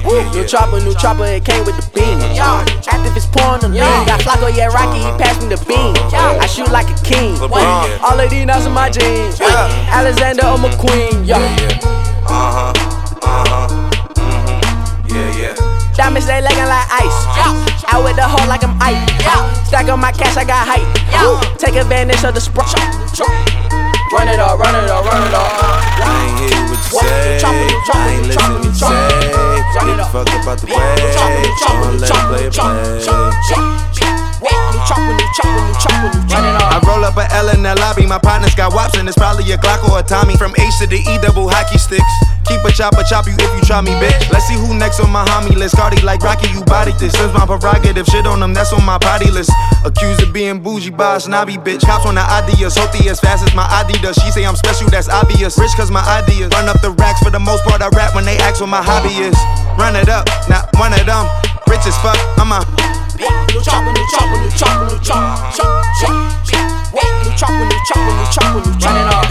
New chopper, it came with the beam. Activist pouring the lean. Got Flacco, yeah, Rocky, he passed me the beam. I shoot like a king. All of these nuts in my jeans. Alexander or McQueen. Diamonds, they leggin' like ice. Out with the hoe like I'm ice. Stack on my cash, I got hype. Take advantage of the sprite. Run it up, run it up, run it up. I ain't hear what you say. I ain't listen to what you say. Get the fuck up out the way. Don't let it play. I roll up a L in the lobby. My partner's got wops and it's probably a Glock or a Tommy. From H to the E, double hockey sticks. Keep a chop you if you try me, bitch. Let's see who next on my homie list. Cardi like Rocky, you bodied this. Since my prerogative, shit on them, that's on my body list. Accused of being bougie by a snobby bitch. Cops on the ideas, Hoti as fast as my ID does. She say I'm special, that's obvious. Rich cause my ideas. Run up the racks, for the most part I rap when they ask what my hobby is. Run it up, not one of them. Rich as fuck, I'm a new chopper, new chopper, new chopper, new chopper, new chopper, new chopper, new chopper, new chopper, new chopper.